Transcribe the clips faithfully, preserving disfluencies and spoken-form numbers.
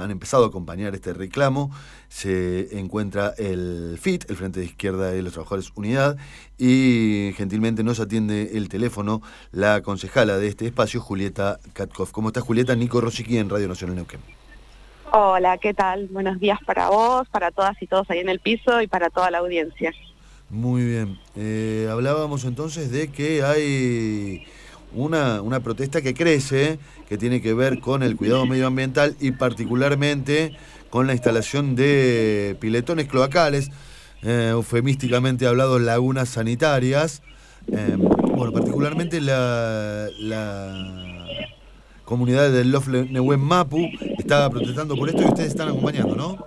han empezado a acompañar este reclamo. Se encuentra el F I T, el Frente de Izquierda de los Trabajadores Unidad, y gentilmente nos atiende el teléfono la concejala de este espacio, Julieta Katkoff. ¿Cómo estás, Julieta? Nico Rosicky en Radio Nacional Neuquén. Hola, ¿qué tal? Buenos días para vos, para todas y todos ahí en el piso y para toda la audiencia. Muy bien. Eh, hablábamos entonces de que hay una, una protesta que crece, que tiene que ver con el cuidado medioambiental y particularmente con la instalación de piletones cloacales, eh, eufemísticamente hablado lagunas sanitarias. Eh, bueno, particularmente la... la comunidad del Lofle Nehuen Mapu estaba protestando por esto y ustedes están acompañando, ¿no?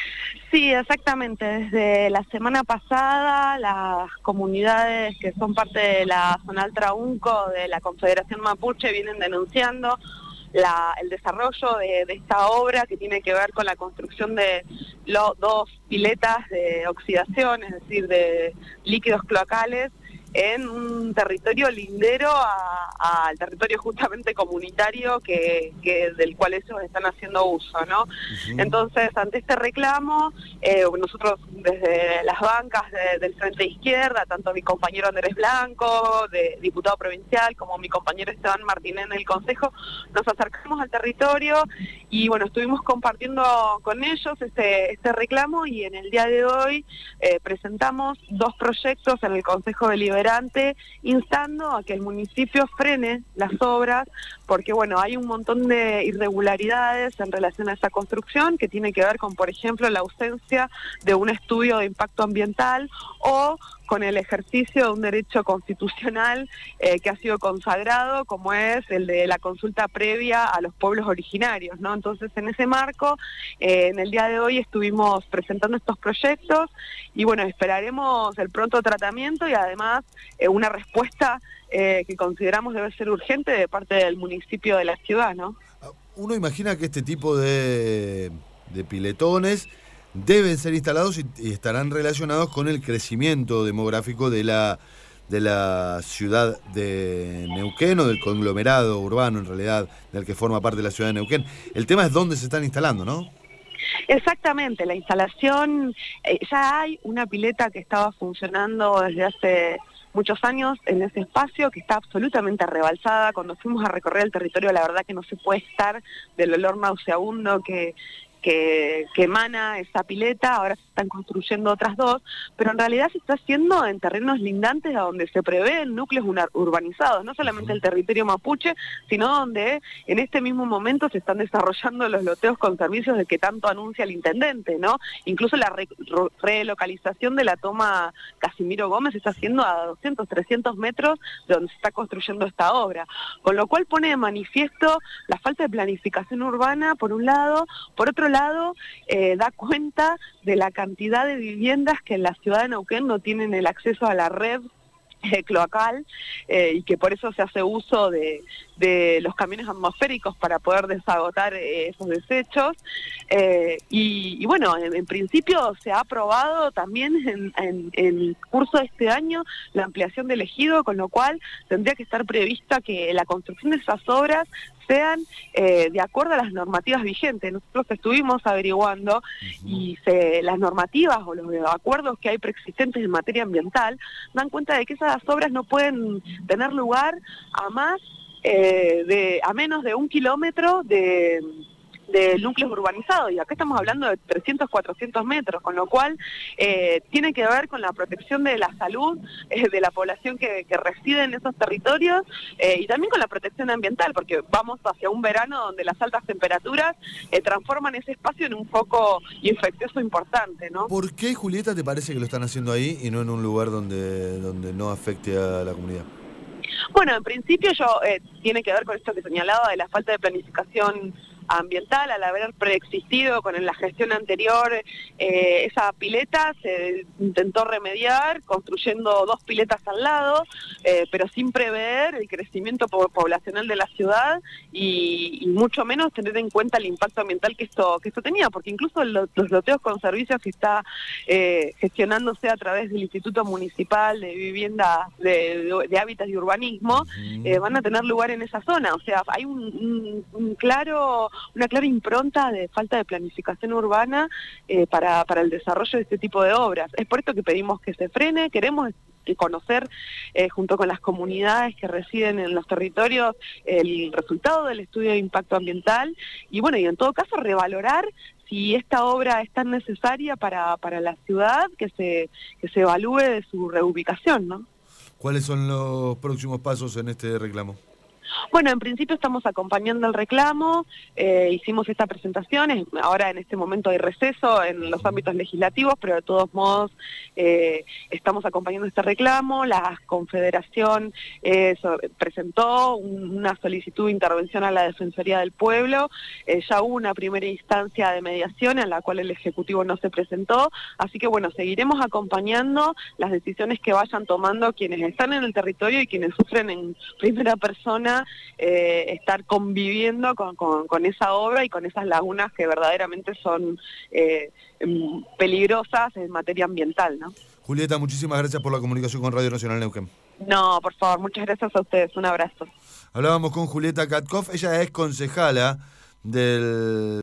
Sí, exactamente. Desde la semana pasada, las comunidades que son parte de la Zonal Traunco, de la Confederación Mapuche, vienen denunciando la, el desarrollo de, de esta obra que tiene que ver con la construcción de los dos piletas de oxidación, es decir, de líquidos cloacales, en un territorio lindero al territorio justamente comunitario que, que del cual ellos están haciendo uso, ¿no? Uh-huh. Entonces, ante este reclamo, eh, nosotros desde las bancas de, del Frente de Izquierda, tanto mi compañero Andrés Blanco, de diputado provincial, como mi compañero Esteban Martínez en el Consejo, nos acercamos al territorio y bueno, estuvimos compartiendo con ellos este, este reclamo y en el día de hoy eh, presentamos dos proyectos en el Consejo Deliberante instando a que el municipio frene las obras porque bueno, hay un montón de irregularidades en relación a esa construcción que tiene que ver con, por ejemplo, la ausencia de un estudio de impacto ambiental o con el ejercicio de un derecho constitucional eh, que ha sido consagrado, como es el de la consulta previa a los pueblos originarios, ¿no? Entonces, en ese marco, eh, en el día de hoy estuvimos presentando estos proyectos y, bueno, esperaremos el pronto tratamiento y, además, eh, una respuesta eh, que consideramos debe ser urgente de parte del municipio de la ciudad, ¿no? Uno imagina que este tipo de, de piletones deben ser instalados y, y estarán relacionados con el crecimiento demográfico de la de la ciudad de Neuquén o del conglomerado urbano, en realidad, del que forma parte de la ciudad de Neuquén. El tema es dónde se están instalando, ¿no? Exactamente, la instalación, eh, ya hay una pileta que estaba funcionando desde hace muchos años en ese espacio, que está absolutamente rebalsada. Cuando fuimos a recorrer el territorio, la verdad que no se puede estar del olor nauseabundo que... Que, que emana esa pileta. Ahora se están construyendo otras dos, pero en realidad se está haciendo en terrenos lindantes a donde se prevén núcleos urbanizados, no solamente el territorio mapuche, sino donde en este mismo momento se están desarrollando los loteos con servicios de que tanto anuncia el intendente, ¿no? Incluso la re, re, relocalización de la toma Casimiro Gómez se está haciendo a doscientos, trescientos metros de donde se está construyendo esta obra, con lo cual pone de manifiesto la falta de planificación urbana, por un lado, por otro lado, lado, eh, da cuenta de la cantidad de viviendas que en la ciudad de Neuquén no tienen el acceso a la red eh, cloacal eh, y que por eso se hace uso de, de los camiones atmosféricos para poder desagotar eh, esos desechos. Eh, y, y bueno, en, en principio se ha aprobado también en, en, en el curso de este año la ampliación del ejido, con lo cual tendría que estar prevista que la construcción de esas obras sean eh, de acuerdo a las normativas vigentes. Nosotros estuvimos averiguando uh-huh. y se, las normativas o los acuerdos que hay preexistentes en materia ambiental dan cuenta de que esas obras no pueden tener lugar a más eh, de a menos de un kilómetro de de núcleos urbanizados, y acá estamos hablando de trescientos, cuatrocientos metros, con lo cual eh, tiene que ver con la protección de la salud eh, de la población que, que reside en esos territorios eh, y también con la protección ambiental, porque vamos hacia un verano donde las altas temperaturas eh, transforman ese espacio en un foco infeccioso importante, ¿no? ¿Por qué, Julieta, te parece que lo están haciendo ahí y no en un lugar donde, donde no afecte a la comunidad? Bueno, en principio yo eh, tiene que ver con esto que señalaba de la falta de planificación ambiental, al haber preexistido con la gestión anterior eh, esa pileta, se intentó remediar construyendo dos piletas al lado, eh, pero sin prever el crecimiento poblacional de la ciudad y, y mucho menos tener en cuenta el impacto ambiental que esto que esto tenía, porque incluso los, los loteos con servicios que está eh, gestionándose a través del Instituto Municipal de Vivienda, de, de, de Hábitat y Urbanismo, uh-huh. eh, van a tener lugar en esa zona. O sea, hay un, un, un claro una clara impronta de falta de planificación urbana eh, para, para el desarrollo de este tipo de obras. Es por esto que pedimos que se frene, queremos que conocer eh, junto con las comunidades que residen en los territorios el resultado del estudio de impacto ambiental y bueno, y en todo caso revalorar si esta obra es tan necesaria para, para la ciudad que se, que se evalúe de su reubicación, ¿no? ¿Cuáles son los próximos pasos en este reclamo? Bueno, en principio estamos acompañando el reclamo, eh, hicimos esta presentación, ahora en este momento hay receso en los ámbitos legislativos, pero de todos modos eh, estamos acompañando este reclamo. La Confederación eh, so, presentó un, una solicitud de intervención a la Defensoría del Pueblo, eh, ya hubo una primera instancia de mediación en la cual el Ejecutivo no se presentó, así que bueno, seguiremos acompañando las decisiones que vayan tomando quienes están en el territorio y quienes sufren en primera persona Eh, estar conviviendo con, con, con esa obra y con esas lagunas que verdaderamente son eh, peligrosas en materia ambiental, ¿no? Julieta, muchísimas gracias por la comunicación con Radio Nacional Neuquén. No, por favor, muchas gracias a ustedes, un abrazo. Hablábamos con Julieta Katkoff, ella es concejala del